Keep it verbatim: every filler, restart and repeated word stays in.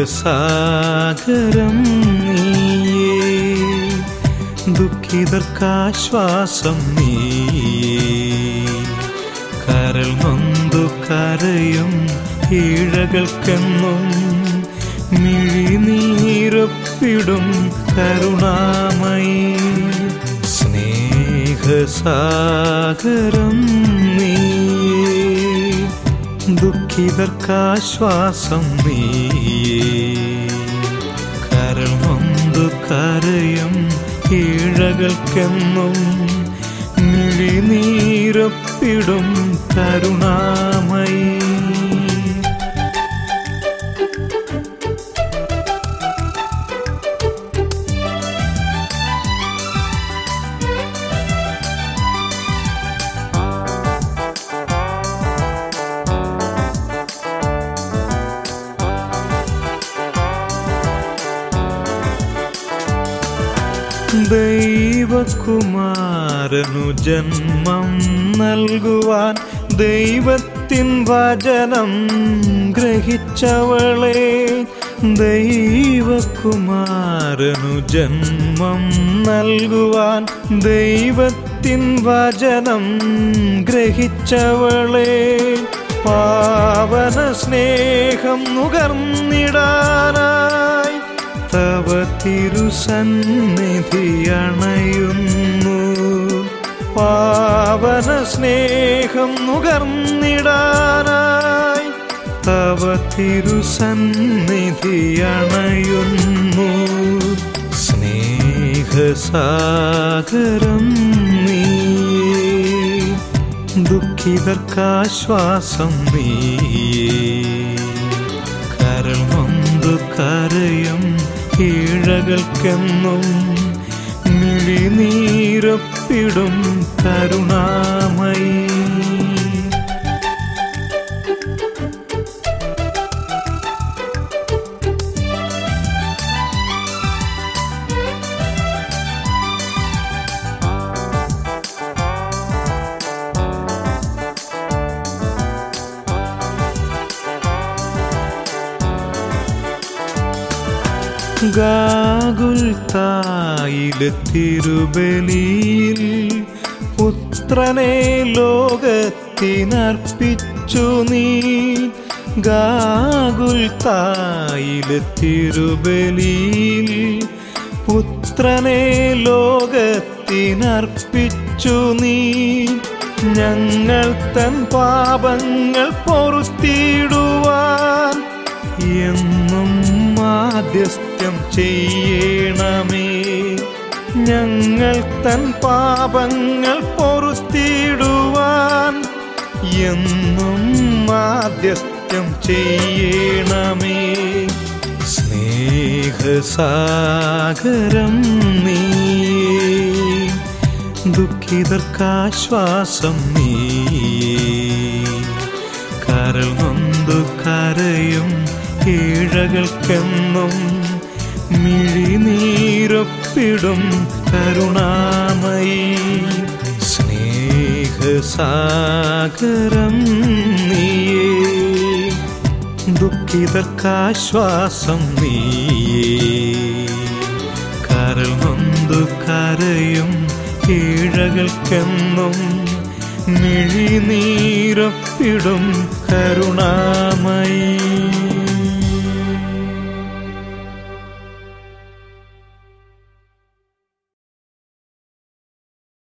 സ്നേഹസാഗരം നീയേ, ദുഃഖിതർക്കാശ്വാസം നീയേ. കരൾ നൊന്തു കരയും കീഴകൾക്കെന്നും മിഴിനീരൊപ്പിടും കരുണാമയി. സ്നേഹസാഗരം നീയേ, ദുഃഖിതർക്കാശ്വാസം നീയേ. കരൾ നൊന്തു കരയും കീഴകൾക്കെന്നും മിഴിനീരൊപ്പിടും കരുണാമയി. ദൈവകുമാരനു ജന്മം നൽകുവാൻ ദൈവത്തിൻ വചനം ഗ്രഹിച്ചവളെ. ദൈവകുമാരനു ജന്മം നൽകുവാൻ ദൈവത്തിൻ വചനം ഗ്രഹിച്ചവളെ. പാവന സ്നേഹം നുകർന്നിടാനായി തവ തിരുസന്നിധി അണയുന്നു. പാവന സ്നേഹം നുകർന്നിടാനായി തവ തിരുസന്നിധി അണയുന്നു. സ്നേഹസാഗരം നീയേ, ദുഃഖിതർക്കാശ്വാസം നീയേ. കരൾ നൊന്തു കരയും കീഴകൾക്കെന്നും മിഴിനീരൊപ്പിടും കരുണാമയി. ഗാഗുൽത്തായിലെ തിരുബലിയിൽ പുത്രനെ ലോകത്തിനർപ്പിച്ചു നീ. ഗാഗുൽത്തായിലെ തിരുബലിയിൽ പുത്രനെ ലോകത്തിനർപ്പിച്ചു നീ. ഞങ്ങൾ തൻ പാപങ്ങൾ പൊറുത്തിടുവാൻ എന്നും മാധ്യസ്ഥ്യം ചെയ്യണമേ. ഞങ്ങൾ തൻ പാപങ്ങൾ പൊറുത്തിടുവാൻ എന്നും മാധ്യസ്ഥ്യം ചെയ്യണമേ. സ്നേഹസാഗരം നീയേ, ദുഃഖിതർക്കാശ്വാസം നീയേ. കരൾ നൊന്തു കരയും കീഴകൾക്കെന്നും മിഴിനീരൊപ്പിടും കരുണാമയി. സ്നേഹസാഗരം നീയേ, ദുഃഖിതർക്കാശ്വാസം നീയേ. കരൾ നൊന്തു കരയും കീഴകൾക്കെന്നും മിഴിനീരൊപ്പിടും കരുണാമയി.